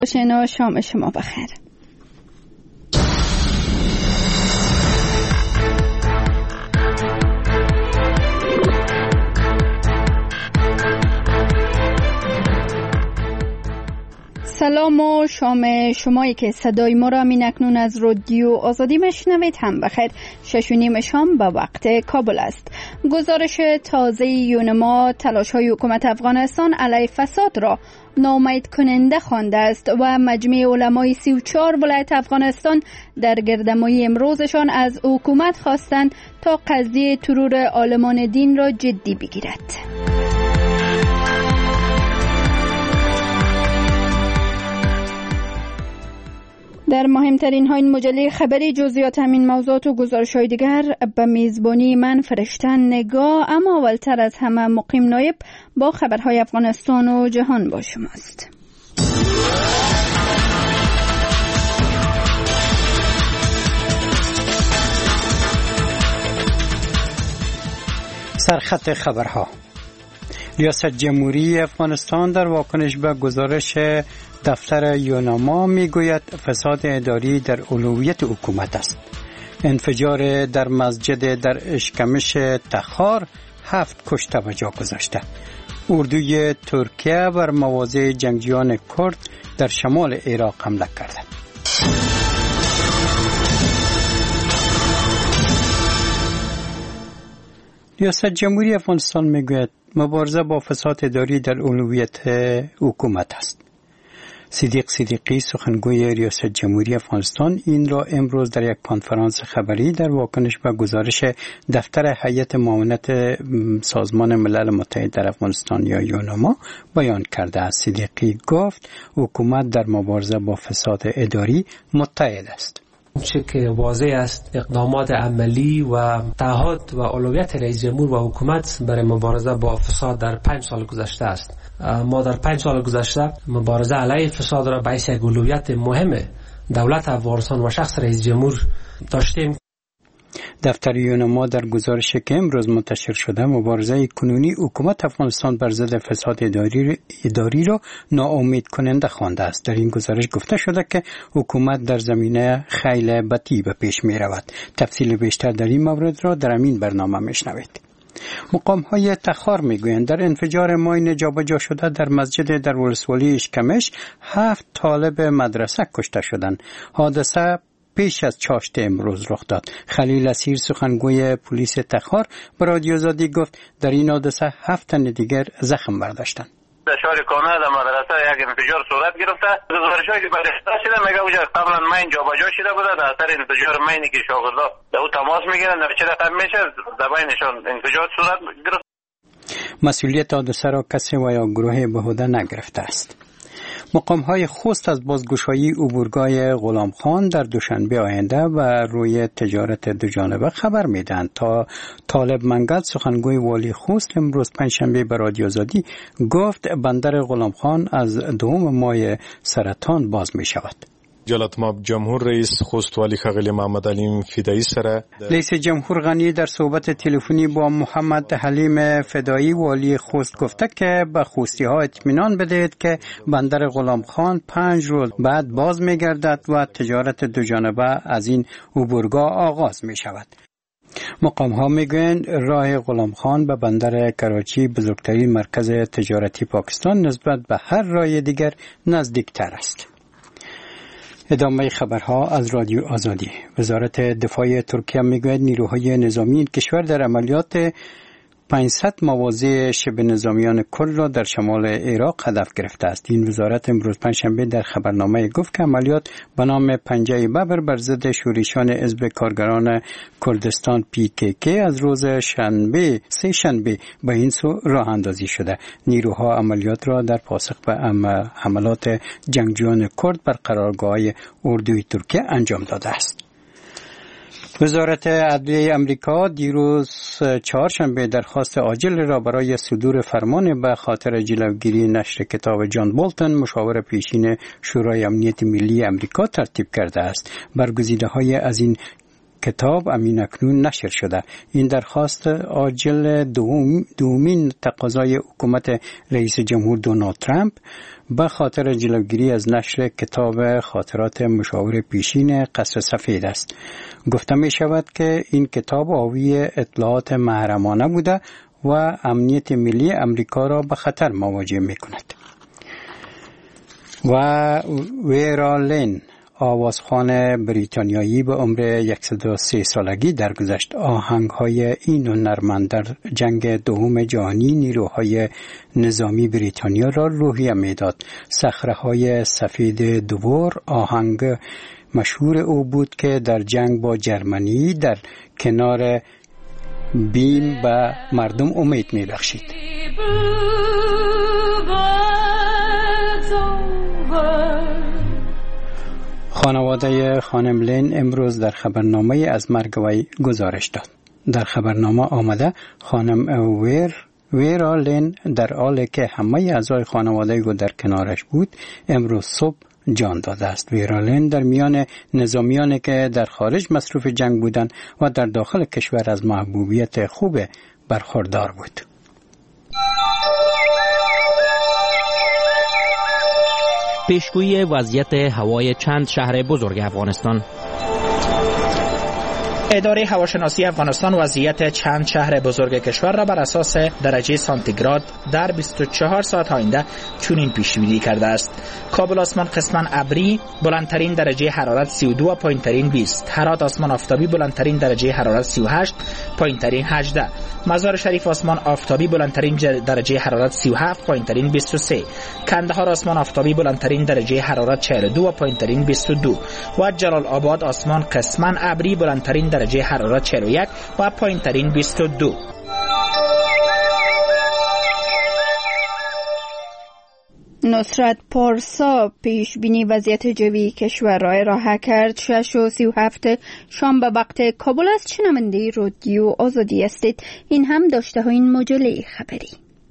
شنو شام شما بخیر. سلام و شام شمایی که صدای ما را اکنون از رادیو آزادی میشنوید هم بخیر. 6:30 شام به وقت کابل است. گزارش تازه یونما تلاش‌های حکومت افغانستان علیه فساد را ناامید کننده خوانده است و مجمع علمای 34 ولایت افغانستان در گردهمایی امروزشان از حکومت خواستند تا قضیه ترور عالمان دین را جدی بگیرد. در مهمترین ها این مجله خبری جزئیات همین موضوعات و گزارش‌های دیگر به میزبانی من فرشته نگاه. اما اولتر از همه مقیم نایب با خبرهای افغانستان و جهان با شماست. سرخط خبرها. ریاست جمهوری افغانستان در واکنش به گزارش دفتر یونما میگوید فساد اداری در اولویت حکومت است. انفجار در مسجد در اشکمش تخار 7 کشته به جا گذاشته. اردوی ترکیه بر مواضع جنگجویان کرد در شمال عراق حمله کرده. ریاست جمهوری افغانستان میگوید مبارزه با فساد اداری در اولویت حکومت است. صدیق صدیقی سخنگوی ریاست جمهوری افغانستان این را امروز در یک کنفرانس خبری در واکنش به گزارش دفتر هیئت معاونت سازمان ملل متحد در افغانستان یا یونما بیان کرده است. صدیقی گفت حکومت در مبارزه با فساد اداری متحد است. چه که واضح است اقدامات عملی و تعهد و اولویت رئیس جمهور و حکومت برای مبارزه با فساد در 5 سال گذشته است. ما در 5 سال گذشته مبارزه علیه فساد را به یک اولویت مهم دولت افغانستان و شخص رئیس جمهور داشتیم. دفتر یونما در گزارشی که امروز منتشر شده مبارزه کنونی حکومت افغانستان بر ضد فساد اداری را ناامید کننده خوانده است. در این گزارش گفته شده که حکومت در زمینه خیلی بطیء به پیش می رود. تفصیل بیشتر در این مورد را در این برنامه میشنوید. مقام‌های تخار میگویند در انفجار ماین جابجا شده در مسجد در ولسوالی اشکمش 7 طالب مدرسه کشته شدند. حادثه پیش از چاشت امروز رخ داد. خلیل اسیر سخنگوی پلیس تخار به رادیو آزادی گفت در این حادثه 7 تن دیگر زخم برداشتند. در شهر کانه در مدرسه یک انفجار صورت گرفته. گزارش‌هایی که بررسی شده میگه اونجا قبلا ماین جابجا شده بوده. در اثر انفجار ماینی که شاگردا به او تماس میگیرن در چه رقم میشه در بینشان انفجار صورت گرفت. مسئولیت حادثه را کسی و یا گروه بیهوده نگرفته است. مقام‌های خوست از بازگشایی عبورگاه غلامخان در دوشنبه آینده و روی تجارت دوجانبه خبر میدهند. تا طالب منگل سخنگوی والی خوست امروز پنجشنبه به رادیو آزادی گفت بندر غلامخان از 2 ماه سرطان باز می شود. جلالت مآب جمهور رئیس خوست والی ښاغلی محمد علیم فدایی سره رئیس جمهور غنی در صحبت تلفنی با محمد حلیم فدایی والی خوست گفته که به خوستی ها اطمینان بدهید که بندر غلامخان 5 روز بعد باز می گردد و تجارت دوجانبه از این عبورگاه آغاز می شود. مقام ها میگویند راه غلامخان به بندر کراچی بزرگترین مرکز تجارتی پاکستان نسبت به هر راه دیگر نزدیکتر است. ادامه خبرها از رادیو آزادی. وزارت دفاع ترکیه میگوید نیروهای نظامی این کشور در عملیات 500 مواضع شبه نظامیان کرد را در شمال عراق هدف گرفته است. این وزارت امروز پنجشنبه در خبرنامه گفت که عملیات به نام پنجه ببر بر ضد شورشیان حزب کارگران کردستان PKK از روز سه شنبه به این سو راه اندازی شده. نیروها عملیات را در پاسخ به حملات جنگجویان کرد بر قرارگاه‌های اردوی ترکیه انجام داده است. وزارت عدلیه امریکا دیروز چهارشنبه درخواست عاجل را برای صدور فرمان به خاطر جلوگیری نشر کتاب جان بولتون مشاور پیشین شورای امنیت ملی امریکا ترتیب کرده است. برگزیده‌های از این کتاب اکنون نشر شده. این درخواست عاجل دومین تقاضای حکومت رئیس جمهور دونالد ترامپ به خاطر جلوگیری از نشر کتاب خاطرات مشاور پیشین قصر سفید است. گفته می شود که این کتاب حاوی اطلاعات محرمانه بوده و امنیت ملی امریکا را به خطر مواجه می کند. و ویرا لین، آوازخوان بریتانیایی به عمر 103 سالگی درگذشت، آهنگ‌های این هنرمند در جنگ دوم جهانی نیروهای نظامی بریتانیا را روحیه می‌داد. صخره‌های سفید دوبور آهنگ مشهور او بود که در جنگ با جرمنی در کنار بیم به مردم امید می‌بخشید. خانواده خانم لین امروز در خبرنامه از مرگ وی گزارش داد. در خبرنامه آمده خانم ویرا لین در حالی که همه اعضای خانواده او در کنارش بود امروز صبح جان داده است. ویرا لین در میان نظامیانی که در خارج مصروف جنگ بودند و در داخل کشور از محبوبیت خوب برخوردار بود. پیشگویی وضعیت هوای چند شهر بزرگ افغانستان. اداره هواشناسی افغانستان وضعیت چند شهر بزرگ کشور را بر اساس درجه سانتیگراد در 24 ساعت آینده چنین پیش بینی کرده است. کابل آسمان قسماً ابری، بلندترین درجه حرارت 32 و پایینترین 20. هرات آسمان آفتابی، بلندترین درجه حرارت 38، پایینترین 18. مزار شریف آسمان آفتابی، بلندترین درجه حرارت 37، پایینترین 23. کندهار آسمان آفتابی، بلندترین درجه حرارت 42 و پایینترین 22. و جلال آباد آسمان قسماً ابری، بلندترین درجه حرارت 41 و پایینترین 22. نصرت پارسا پیش بینی وضعیت جوی کشور را ارائه کرد. 6:37 شام به وقت کابل است. شنونده رادیو آزادی هستید. این هم داشته ها این مجله خبری.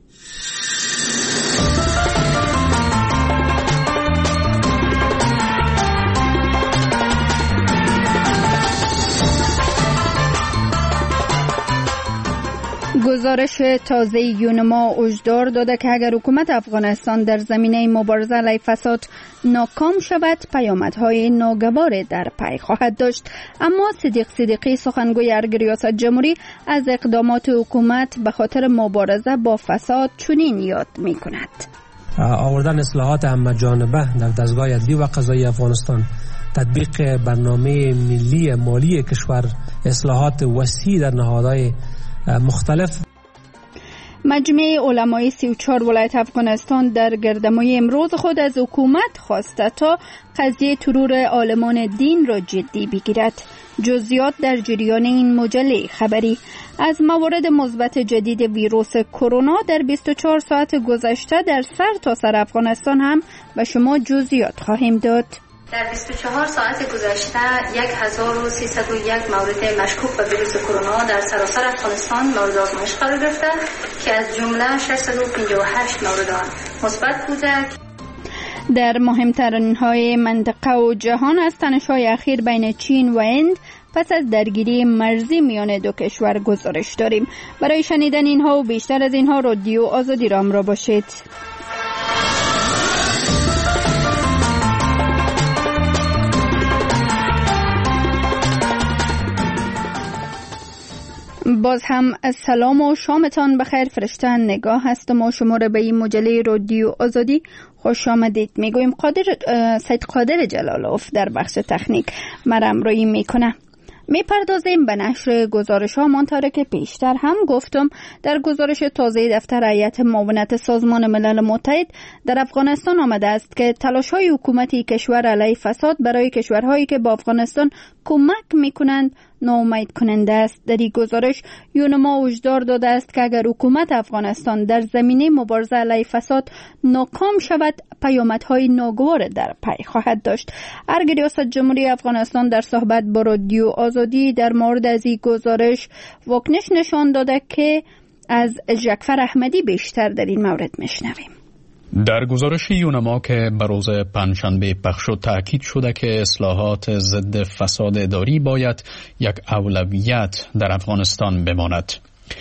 گزارش تازه یونما هشدار داده که اگر حکومت افغانستان در زمینه مبارزه علیه فساد ناکام شود پیامدهای ناگوار در پی خواهد داشت. اما صدیق صدیقی سخنگوی ارگ ریاست جمهوری از اقدامات حکومت به خاطر مبارزه با فساد چنین یاد می کند. آوردن اصلاحات همه‌جانبه در دستگاه عدلی و قضایی افغانستان، تطبیق برنامه ملی مالی کشور، اصلاحات وسیع در نهادهای مختلف. مجمع علمای 34 ولایت افغانستان در گردمای امروز خود از حکومت خواسته تا قضیه ترور عالمان دین را جدی بگیرد. جزئیات در جریان این مجله خبری. از موارد مثبت جدید ویروس کرونا در 24 ساعت گذشته در سرتاسر افغانستان هم به شما جزئیات خواهیم داد. در 24 ساعت گذشته 1301 مورد مشکوک به ویروس کرونا در سراسر افغانستان مورد آزمایش قرار گرفته که از جمله 658 مورد آن مثبت بوده. در مهمترین های منطقه و جهان از تنش‌های اخیر بین چین و هند پس از درگیری مرزی میان دو کشور گزارش داریم. برای شنیدن اینها و بیشتر از اینها رادیو آزادی را همراه باشید. باز هم سلام و شامتان بخیر. فرشته نگاه هستم و شما را به این مجله رادیو آزادی خوش آمدید میگویم. سید قادر جلالوف در بخش تکنیک مرا همراهی میکنه. میپردازیم به نشر گزارش ها. منطقه که پیشتر هم گفتم در گزارش تازه دفتر هیئت معاونت سازمان ملل متحد در افغانستان آمده است که تلاش های حکومتی کشور علیه فساد برای کشورهایی که با افغانستان کمک میکنند ناامید کننده است. در این گزارش یونما هشدار داده است که اگر حکومت افغانستان در زمینه مبارزه علیه فساد ناکام شود پیامدهای ناگوار در پی خواهد داشت. ارگ ریاست جمهوری افغانستان در صحبت با رادیو آزادی در مورد از این گزارش واکنش نشان داده که از جعفر احمدی بیشتر در این مورد میشنویم. در گزارش یونما که به روز پنجشنبه پخش شد تأکید شده که اصلاحات ضد فساد اداری باید یک اولویت در افغانستان بماند.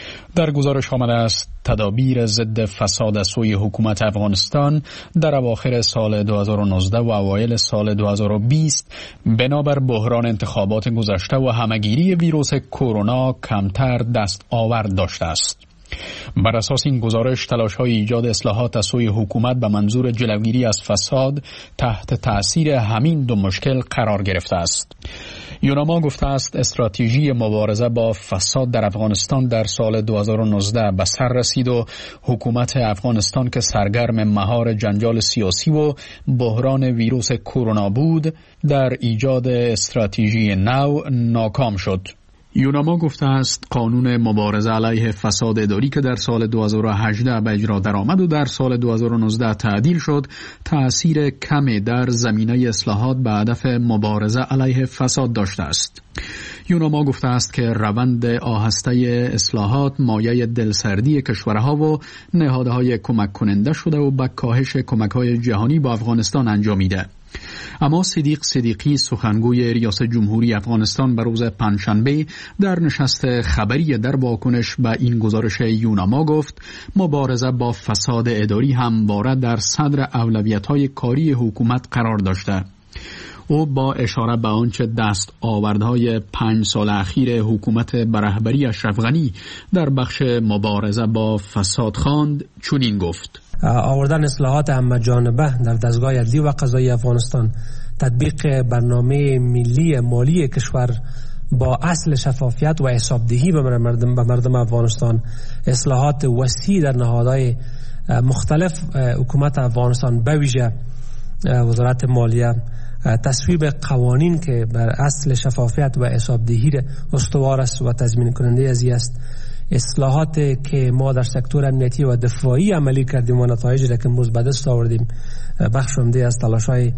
در گزارش آمده است تدابیر ضد فساد از سوی حکومت افغانستان در اواخر سال 2019 و اوایل سال 2020 بنابر بحران انتخابات گذشته و همهگیری ویروس کرونا کمتر دست آورد داشته است. بر اساس این گزارش تلاش‌های ایجاد اصلاحات از سوی حکومت به منظور جلوگیری از فساد تحت تأثیر همین دو مشکل قرار گرفته است. یونما گفته است استراتژی مبارزه با فساد در افغانستان در سال 2019 به سر رسید و حکومت افغانستان که سرگرم مهار جنجال سیاسی و بحران ویروس کرونا بود در ایجاد استراتژی نو ناکام شد. یونما گفته است قانون مبارزه علیه فساد اداری که در سال 2018 به اجرا درآمد و در سال 2019 تعدیل شد تأثیر کمی در زمینه اصلاحات به هدف مبارزه علیه فساد داشته است. یونما گفته است که روند آهسته اصلاحات مایه دلسردی کشورها و نهادهای کمک کننده شده و به کاهش کمک‌های جهانی با افغانستان انجامیده. اما صدیقی سخنگوی ریاست جمهوری افغانستان به روز پنجشنبه در نشست خبری در واکنش به این گزارش یونما گفت مبارزه با فساد اداری همواره در صدر اولویت‌های کاری حکومت قرار داشته. او با اشاره به آنچه دست آوردهای 5 سال اخیر حکومت به رهبری اشرف غنی در بخش مبارزه با فساد خواند چنین گفت: آوردن اصلاحات همه‌جانبه در دستگاه عدلی و قضایی افغانستان، تطبیق برنامه ملی مالی کشور با اصل شفافیت و حسابدهی به مردم افغانستان، اصلاحات وسیع در نهادهای مختلف حکومت افغانستان به ویژه وزارت مالیه، تصویب قوانین که بر اصل شفافیت و حسابدهی استوار است و تضمین کننده ازی است، اصلاحات که ما در سکتور امنیتی و دفاعی عملی کردیم و نتایجی را که امروز به دست آوردیم بخش عمده از تلاش‌های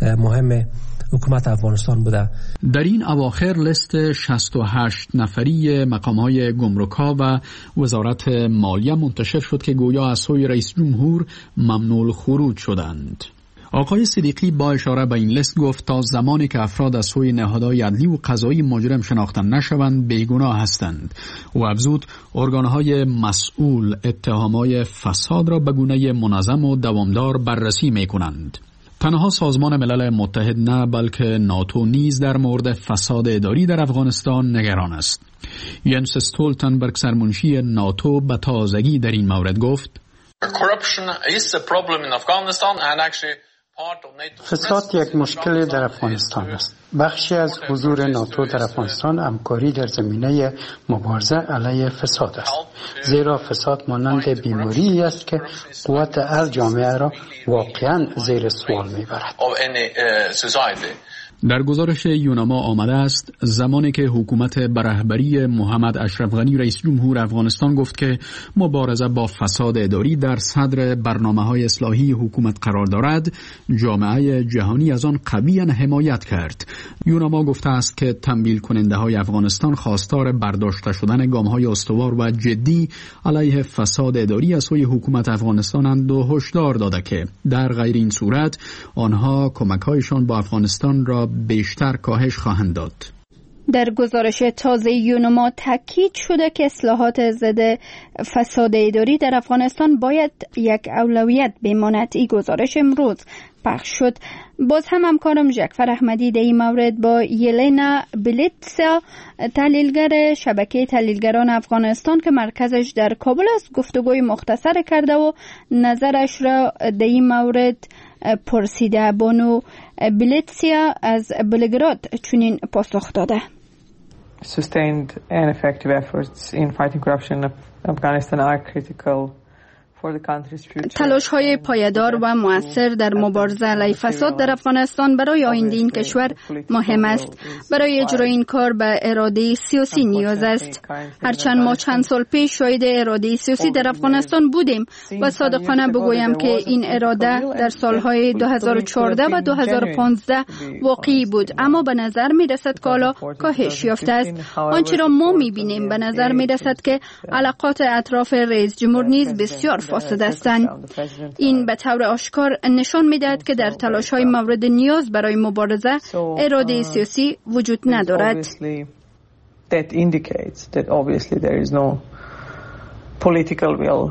مهم حکومت افغانستان بوده. در این اواخر لیست 68 نفری مقام‌های گمرک‌ها و وزارت مالیه منتشر شد که گویا از سوی رئیس جمهور ممنوع الخروج شدند. آقای صدیقی با اشاره به این لیست گفت تا زمانی که افراد از سوی نهادهای عدلی و قضایی مجرم شناخته نشوند بیگناه هستند و افزود ارگانهای مسئول اتهامات فساد را به گونه منظم و دوامدار بررسی می‌کنند. تنها سازمان ملل متحد نه بلکه ناتو نیز در مورد فساد اداری در افغانستان نگران است. ینس استولتنبرگ سرمنشی ناتو به تازگی در این مورد گفت: فساد یک مشکل در افغانستان است. بخشی از حضور ناتو در افغانستان همکاری در زمینه مبارزه علیه فساد است. زیرا فساد مانند بیماری است که قوت از جامعه را واقعا زیر سوال میبرد. در گزارش یونما آمده است زمانی که حکومت به رهبری محمد اشرف غنی رئیس جمهور افغانستان گفت که مبارزه با فساد اداری در صدر برنامه‌های اصلاحی حکومت قرار دارد، جامعه جهانی از آن قویاً حمایت کرد. یونما گفته است که تمویل کننده‌های افغانستان خواستار برداشته شدن گام‌های استوار و جدی علیه فساد اداری از سوی حکومت افغانستانند و هشدار داده که در غیر این صورت آنها کمک‌هایشان با افغانستان را بیشتر کاهش خواهند داد. در گزارش تازه یونما تاکید شده که اصلاحات ضد فساد اداری در افغانستان باید یک اولویت بماند. این گزارش امروز پخش شد. باز هم همکارم جعفر احمدی در این مورد با یلینا بلیتسا، تحلیلگر شبکه تحلیلگران افغانستان که مرکزش در کابل است، گفتگوی مختصر کرده و نظرش را در این مورد پرسیده. بانو بلیتسیا از بلگراد چنین پاسخ داده: Sustained and effective efforts in fighting corruption in Afghanistan are critical. تلاش‌های پایدار و مؤثر در مبارزه علیه فساد در افغانستان برای آینده این کشور مهم است. برای اجرای این کار به اراده سیاسی نیاز است. هرچند ما چند سال پیش شاهد اراده سیاسی در افغانستان بودیم و صادقانه بگویم که این اراده در سالهای 2014 و 2015 واقعی بود، اما به نظر می‌رسد که حالا کاهش یافته است. آنچه را ما می‌بینیم به نظر می‌رسد که علاقات اطراف رئیس جمهور نیز بسیار فاسد هستند. این به طور آشکار نشان می‌دهد که در تلاش‌های مورد نیاز برای مبارزه اراده سیاسی وجود ندارد. That indicates that obviously there is no political will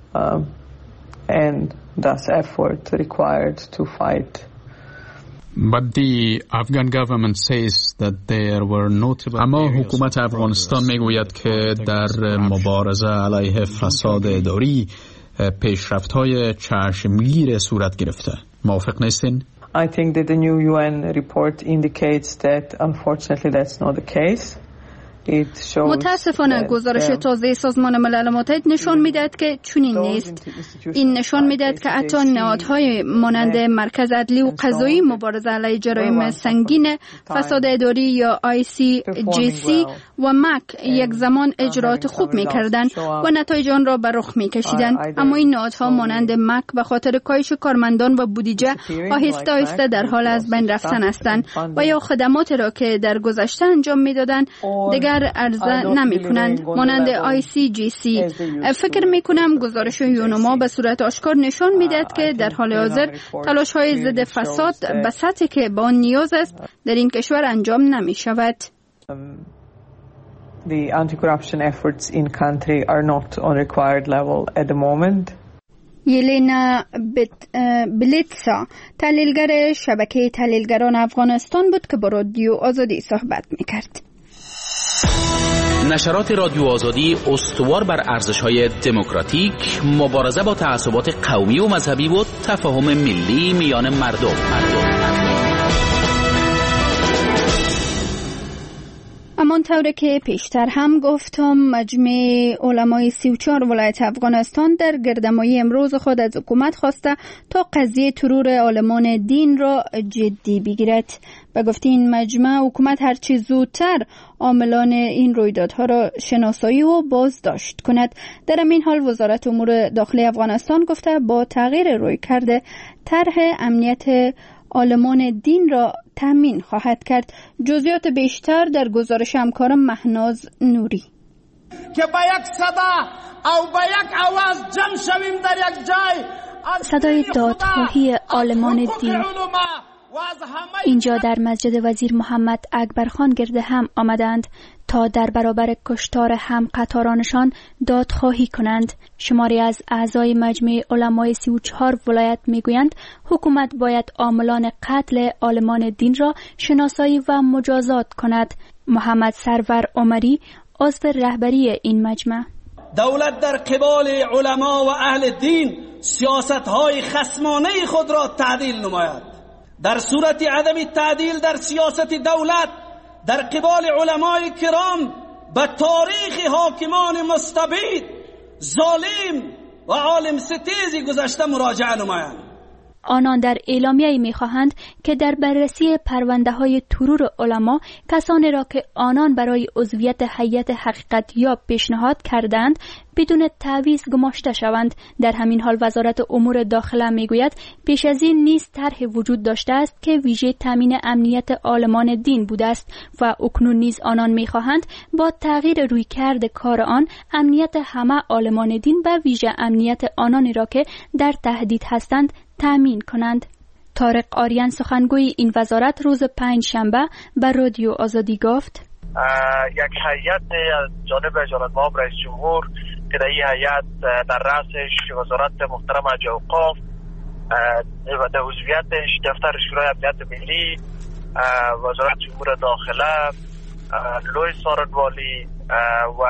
and thus effort required to fight. But the Afghan government says that there were notable. اما حکومت افغانستان میگوید که در مبارزه علیه فساد اداری پیشرفت‌های چشمگیر صورت گرفته. موافق نیستین؟ I think that the new UN report indicates that unfortunately that's not the case. متاسفانه گزارش تازه سازمان ملل متحد نشان می‌دهد که چنین نیست. این نشان می‌دهد که حتی نهادهای مانند مرکز عدلی و قضایی مبارزه علیه جرایم سنگین فساد اداری یا ICJC و مک یک زمان اجرات خوب می‌کردند و نتایج آن را به رخ می‌کشیدند، اما این نهادها مانند مک به خاطر کاهش کارمندان و بودجه آهسته آهسته در حال از بین رفتن هستند و یا خدماتی را که در گذشته انجام می‌دادند دیگر عرضه نمی کنند مانند ICJC. فکر می کنم گزارش یونما به صورت آشکار نشان می دهد که در حال حاضر تلاش های ضد فساد به سطحی که با آن نیاز است در این کشور انجام نمی شود. The anti-corruption efforts in country are not on required level at the moment. یلینا بلیتسا تحلیلگر شبکه تحلیلگران افغانستان بود که با رادیو آزادی صحبت می کرد. نشرات رادیو آزادی استوار بر ارزش‌های دموکراتیک، مبارزه با تعصبات قومی و مذهبی و تفاهم ملی میان مردم. همانطور که پیشتر هم گفتم، مجمع علمای 34 ولایت افغانستان در گردهمایی امروز خود از حکومت خواسته تا قضیه ترور عالمان دین را جدی بگیرد. به گفته این مجمع، حکومت هرچی زودتر عاملان این رویدادها را شناسایی و بازداشت کند. در این حال وزارت امور داخلی افغانستان گفته با تغییر رویکرد طرح امنیت عالمان دین را تامین خواهد کرد. جزئیات بیشتر در گزارش همکارم مهناز نوری. که با یک صدا او با یک آواز جمع شویم در یک جای، صدای دادخواهی عالمان دین اینجا در مسجد وزیر محمد اکبرخان گرد هم آمدند تا در برابر کشتار هم قطارانشان دادخواهی کنند. شماری از اعضای مجمع علمای 34 ولایت میگویند حکومت باید عاملان قتل عالمان دین را شناسایی و مجازات کند. محمد سرور عمری عضو رهبری این مجمع: دولت در قبال علما و اهل دین سیاست‌های خصمانه خود را تعدیل نماید. در صورت عدم تعدیل در سیاست دولت در قبال علمای کرام به تاریخ حاکمان مستبد، ظالم و عالم ستیزی گذشته مراجعه نمایند. آنان در اعلامیه‌ای می‌خواهند که در بررسی پرونده‌های ترور علما کسانی را که آنان برای عضویت هیئت حقیقت‌یاب پیشنهاد کردند بدون تعویض گماشته شوند. در همین حال وزارت امور داخله میگوید پیش از این نیز طرح وجود داشته است که ویژه تامین امنیت عالمان دین بوده است و اکنون نیز آنان میخواهند با تغییر رویکرد کار آن امنیت همه عالمان دین و ویژه امنیت آنانی را که در تهدید هستند تامین کنند. طارق آریان سخنگوی این وزارت روز پنجشنبه به رادیو آزادی گفت: یک هیئت از جانب اجازه‌مآب رئیس جمهور که در این هیئت در رأسش وزارت محترم حاج اوقاف و در عضویتش دفتر شورای امنیت ملی، وزارت امور داخله، لوی سارنوالی و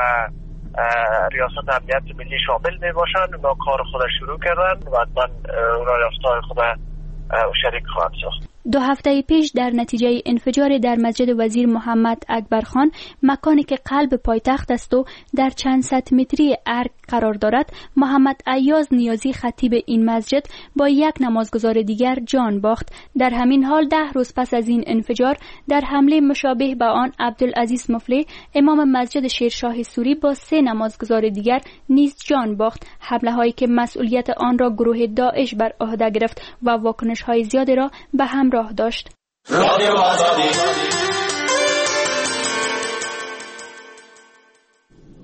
ریاست امنیت ملی شامل می باشند. اونا کار خود شروع کردن و من اونا یافته‌های خود شریک خواهم ساخت. 2 هفته پیش در نتیجه انفجار در مسجد وزیر محمد اکبرخان، مکانی که قلب پایتخت است و در چند صد متری ارگ قرار دارد، محمد ایاز نیازی خطیب این مسجد با یک نمازگزار دیگر جان باخت. در همین حال 10 روز پس از این انفجار در حمله مشابه به آن عبدالعزیز مفلی امام مسجد شیرشاه سوری با 3 نمازگزار دیگر نیز جان باخت. حمله هایی که مسئولیت آن را گروه داعش بر عهده گرفت و واکنش های زیادی را به همراه داشت. رادیو آزادی.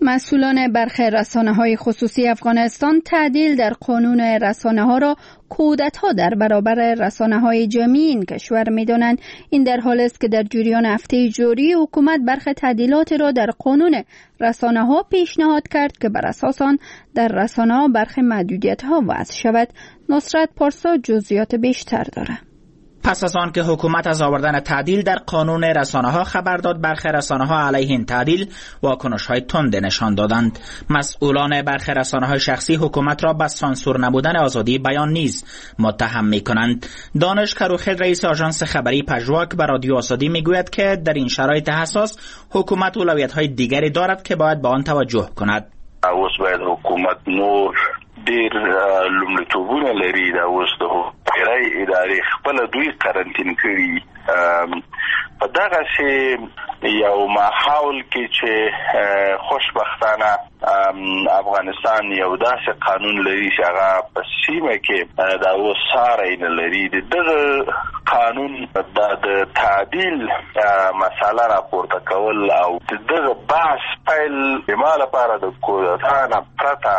مسئولان برخی رسانه‌های خصوصی افغانستان تعدیل در قانون رسانه‌ها را کودتا در برابر رسانه‌های جمعی این کشور می‌دانند. این در حالی است که در جریان هفته جاری حکومت برخی تعدیلات را در قانون رسانه‌ها پیشنهاد کرد که بر اساس آن در رسانه‌ها برخی محدودیت‌ها وضع شود. نصرت پارسا جزئیات بیشتر دارد. پس از آن که حکومت از آوردن تعدیل در قانون رسانه‌ها خبر داد، برخی رسانه‌ها علیه این تعدیل واکنش‌های تند نشان دادند. مسئولان برخی رسانه‌های شخصی حکومت را به سانسور نبودن آزادی بیان نیز متهم می‌کنند. دانش کروخیل رئیس آژانس خبری پژواک به رادیو آزادی می‌گوید که در این شرایط حساس حکومت اولویت‌های دیگری دارد که باید به آن توجه کند. اوس باید حکومت نور ډیر لومړیتوبونه لري دا اوس د پیرای ادارې خپل دوی قرنټین کړي په دغه شی یو ماحول کې چې خوشبختانه افغانستان یو داسې قانون لري چې هغه په سیمه کې دا اوس ساری نه لري. دغه قانون د تعدیل مساله راپورته کول او دغه بحث پیل ما لپاره د کودتا نه پرته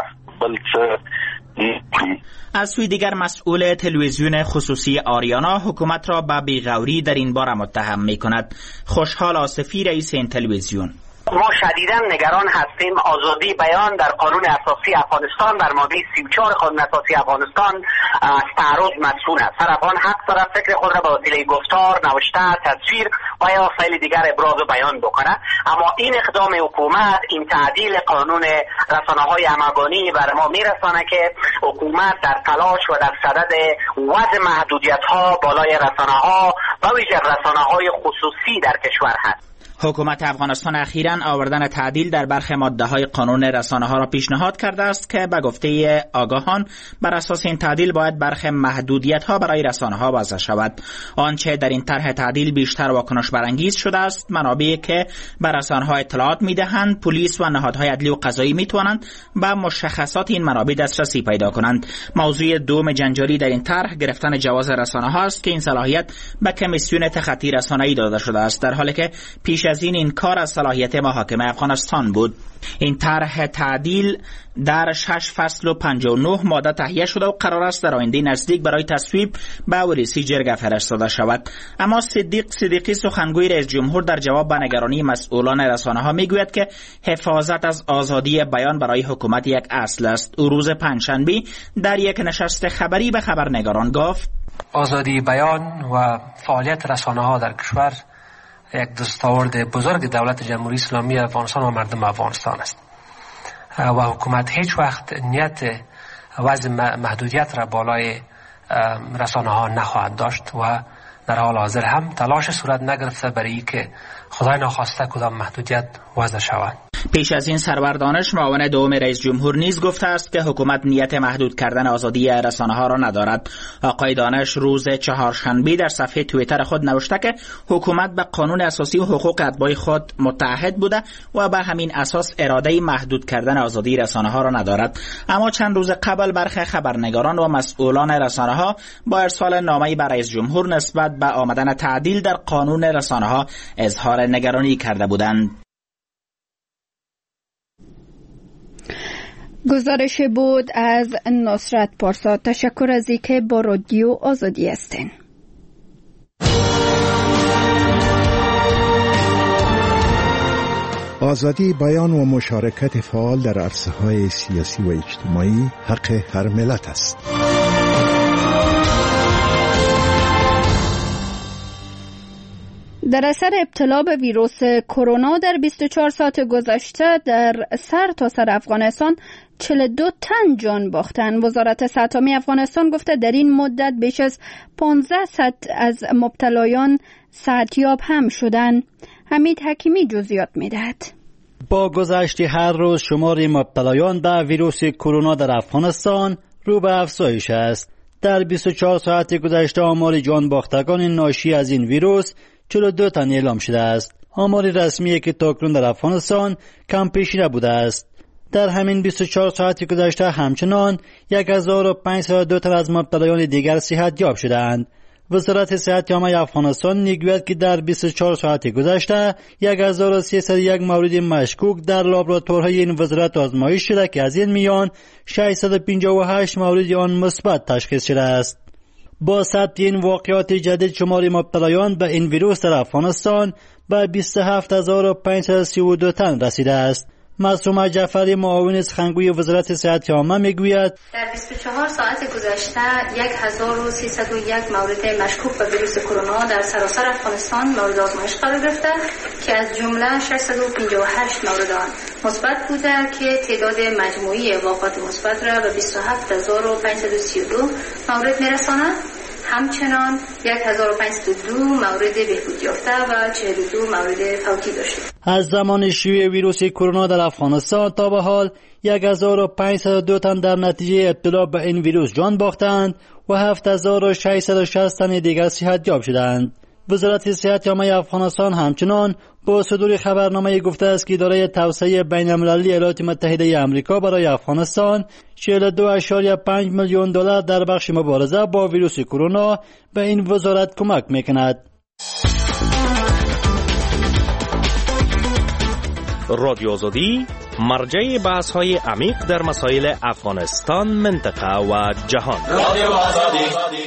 از سوی دیگر مسئول تلویزیون خصوصی آریانا حکومت را به بیغوری در این باره متهم می کند. خوشحال آصفی رئیس این تلویزیون: ما شدیداً نگران هستیم. آزادی بیان در قانون اساسی افغانستان در ماده 34 قانون اساسی افغانستان از تعرض مسئول است. هر افغان حق دارد فکر خود را به وسیله گفتار، نوشته، تصویر و یا فعل دیگر ابراز و بیان بکند. اما این اقدام حکومت، این تعدیل قانون رسانه‌های همگانی بر ما میرسانه که حکومت در تلاش و در صدد وضع محدودیت‌ها بالای رسانه‌ها و ویژه رسانه‌های خصوصی در کشور هست. حکومت افغانستان اخیراً آوردن تعدیل در برخی ماده‌های قانون رسانه‌ها را پیشنهاد کرده است که به گفته آگاهان بر اساس این تعدیل باید برخی محدودیت‌ها برای رسانه‌ها وضع شود. آنچه در این طرح تعدیل بیشتر واکنش برانگیز شده است، منابعی که بر رسانه‌ها اطلاعات می‌دهند، پلیس و نهادهای عدلی و قضایی می‌توانند به مشخصات این منابع دسترسی پیدا کنند. موضوع دوم جنجالی در این طرح گرفتن جواز رسانه‌ها است که این صلاحیت به کمیسیون تخطی رسانه‌ای داده شده است، در حالی که پیش از این کار از صلاحیت محاکم افغانستان بود. این طرح تعدیل در 6 فصل و 59 ماده تهیه شده و قرار است در آینده نزدیک برای تصویب به ولسی جرگه فرستاده شود. اما صدیقی سخنگوی رئیس جمهور در جواب به نگرانی مسئولان رسانه‌ها میگوید که حفاظت از آزادی بیان برای حکومت یک اصل است. او روز پنجشنبه در یک نشست خبری به خبرنگاران گفت: آزادی بیان و فعالیت رسانه‌ها در کشور یک دستاورد بزرگ دولت جمهوری اسلامی افغانستان و مردم افغانستان است و حکومت هیچ وقت نیت وضع محدودیت را بالای رسانه‌ها نخواهد داشت و در حال حاضر هم تلاش صورت نگرفته برای که خدای ناخواسته کدام محدودیت وضع شود. پیش از این سرور دانش معاون دوم رئیس جمهور نیز گفته است که حکومت نیت محدود کردن آزادی رسانه‌ها را ندارد. آقای دانش روز چهارشنبه در صفحه توییتر خود نوشته که حکومت به قانون اساسی و حقوق اتباع خود متعهد بوده و به همین اساس اراده محدود کردن آزادی رسانه‌ها را ندارد. اما چند روز قبل برخی خبرنگاران و مسئولان رسانه‌ها با ارسال نامه‌ای به رئیس جمهور نسبت به آمدن تعدیل در قانون رسانه‌ها اظهار نگرانی کرده بودند. گزارش بود از نصرت پارسا. تشکر از اینکه با رادیو آزادی هستین. آزادی بیان و مشارکت فعال در عرصه‌های سیاسی و اجتماعی حق هر ملت است. در اثر ابتلا به ویروس کرونا در 24 ساعت گذشته در سرتاسر افغانستان 42 تن جان باختند. وزارت صحت عامه افغانستان گفته در این مدت بیش از 1500 از مبتلایان صحتیاب هم شدند. حمید حکیمی جزئیات می‌دهد. با گذشت هر روز شمار مبتلایان به ویروس کرونا در افغانستان رو به افزایش است. در 24 ساعت گذشته آمار جان باختگان ناشی از این ویروس 42 تن اعلام شده است. آمار رسمی که تاکنون در افغانستان کم پیشی نبوده است. در همین 24 ساعت گذشته همچنان 1502 تن از مبتلایان دیگر صحت یاب شدند. وزارت صحت عامه افغانستان میگوید که در 24 ساعت گذشته 1301 مورد مشکوک در لابراتوارهای این وزارت آزمایش شده که از این میان 658 مورد آن مثبت تشخیص شده است. با ثبت این واقعات جدید شمار مبتلایان به این ویروس در افغانستان به 27532 تن رسیده است. معصومه جعفری معاون سخنگوی وزارت صحت عامه میگوید در 24 ساعت گذشته 1301 مورد مشکوک به ویروس کرونا در سراسر افغانستان مورد آزمایش قرار گرفته که از جمله 658 مورد آن مثبت بوده که تعداد مجموعی واقعات مثبت را به 27532 مورد میرساند. همچنان 1502 مورد بهبود یافته و 42 مورد فوتی داشته. از زمان شیوع ویروس کرونا در افغانستان تا به حال 1502 تن در نتیجه ابتلا به این ویروس جان باختند و 7660 تن دیگر صحتیاب شدند. وزارت صحت عامه افغانستان همچنان با صدور خبرنامه گفته است که اداره توسعه بین‌المللی ایالات متحده آمریکا برای افغانستان 42.5 میلیون دلار در بخش مبارزه با ویروس کرونا به این وزارت کمک میکند. رادیو آزادی مرجع بحث‌های عمیق در مسائل افغانستان، منطقه و جهان. رادیو آزادی.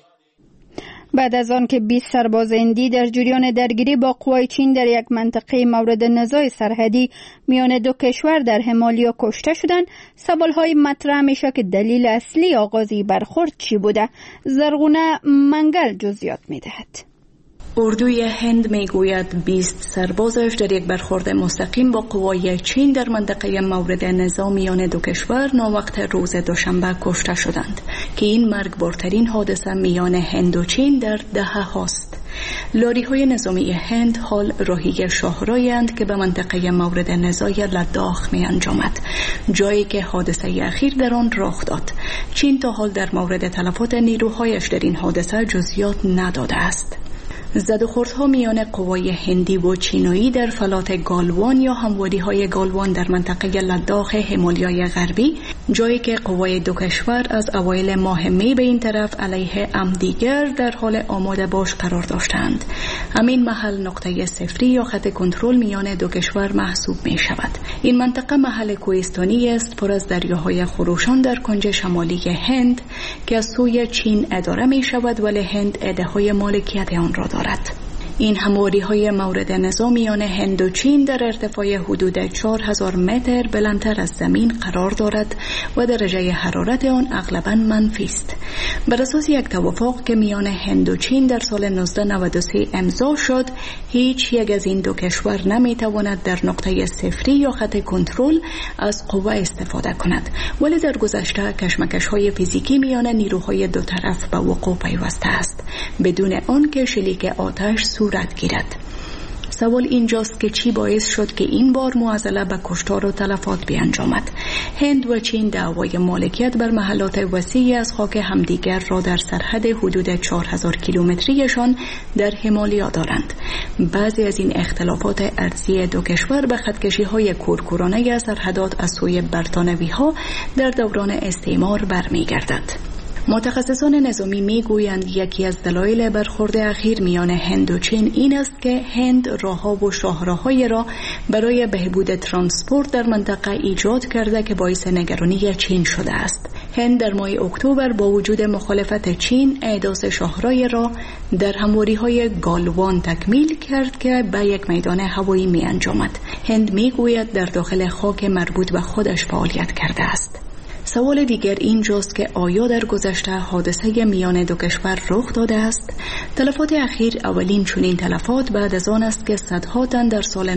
بعد از آن که 20 سرباز هندی در جریان درگیری با قوای چین در یک منطقه مورد نزاع سرحدی میان دو کشور در همالیا کشته شدند، سوال‌های مطرح میشه که دلیل اصلی آغازی برخورد چی بوده؟ زرغونه منگل جزئیات میدهد. اردوی هند میگوید 20 سربازش در یک برخورد مستقیم با قوای چین در منطقه مورد نزاع میان دو کشور ناوقت روز دوشنبه کشته شدند که این مرگبارترین حادثه میان هند و چین در دهه هاست. لاری های نظامی هند حال راهی شاهرایند که به منطقه مورد نزاع لداخ می انجامد، جایی که حادثه اخیر در آن رخ داد. چین تا حال در مورد تلفات نیروهایش در این حادثه جزئیات نداده است. زد و خوردها میان قوای هندی و چینایی در فلات گالوان یا همواری‌های گالوان در منطقه لداخ همالیای غربی، جایی که قوای دو کشور از اوایل ماه می به این طرف علیه همدیگر در حال آماده باش قرار داشتند. همین محل نقطه صفری یا خط کنترل میان دو کشور محسوب می شود. این منطقه محل کوهستانی است پر از دریاهای خروشان در کنج شمالی هند که از سوی چین اداره می شود، ولی هند ادعای مالکیت آن را دارد. این همواری‌های مورد نزاع میان هند و چین در ارتفاع حدود 4000 متر بلندتر از زمین قرار دارد و درجه حرارت آن اغلباً منفی است. بر اساس یک توافق که میان هند و چین در سال 1993 امضا شد، هیچ یک از این دو کشور نمیتواند در نقطه صفری یا خط کنترل از قوه استفاده کند، ولی در گذشته کشمکش‌های فیزیکی میان نیروهای دو طرف به وقوع پیوسته است بدون آنکه شلیک آتش صورت گیرد. سوال اینجاست که چی باعث شد که این بار معضله به کشتار و تلفات بیانجامد؟ هند و چین دعوای مالکیت بر محلات وسیعی از خاک همدیگر را در سرحد حدود 4000 کیلومتریشان در همالیا دارند. بعضی از این اختلافات ارضی دو کشور به خطکشی‌های کورکورانه سرحدات از سوی برطانوی‌ها در دوران استعمار برمیگردد. متخصصان نظامی میگویند یکی از دلایل برخورد اخیر میان هند و چین این است که هند راه‌ها و شاهراهای را برای بهبود ترانسپورت در منطقه ایجاد کرده که باعث نگرانی چین شده است. هند در ماه اکتبر با وجود مخالفت چین احداث شاهرای را در همواری‌های گالوان تکمیل کرد که به یک میدان هوایی می انجامد. هند میگوید در داخل خاک مربوط به خودش فعالیت کرده است. سوال دیگر اینجاست که آیا در گذشته حادثه میان دو کشور رخ داده است؟ تلفات اخیر اولین چنین تلفات بعد از آن است که صدها تن در سال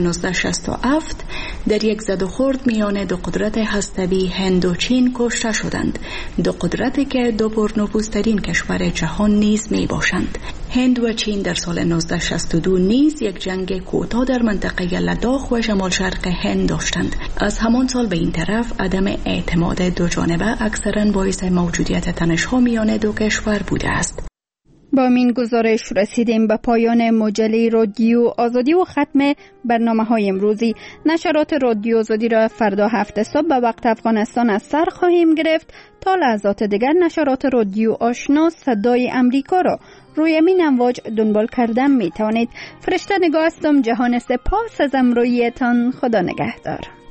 1967 در یک زد و خورد میان دو قدرت هسته‌ای هند و چین کشته شدند. دو قدرتی که دو پرنفوذترین کشور جهان نیز می باشند. هند و چین در سال 1962 نیز یک جنگ کوتاه در منطقه لداخ و شمال شرق هند داشتند. از همان سال به این طرف عدم اعتماد دو جانبه اکثرا باعث موجودیت تنش‌ها میان دو کشور بوده است. با این گزارش رسیدیم به پایان مجله رادیو آزادی و ختم برنامه‌های امروزی. نشرات رادیو آزادی را فردا 7 صبح به وقت افغانستان از سر خواهیم گرفت. تا لحظات دیگر نشرات رادیو آشنا صدای امریکا را روی همین امواج دنبال کردن می توانید. فرشته نگاه هستم. جهان سپاس از امرویتان. خدا نگهدار.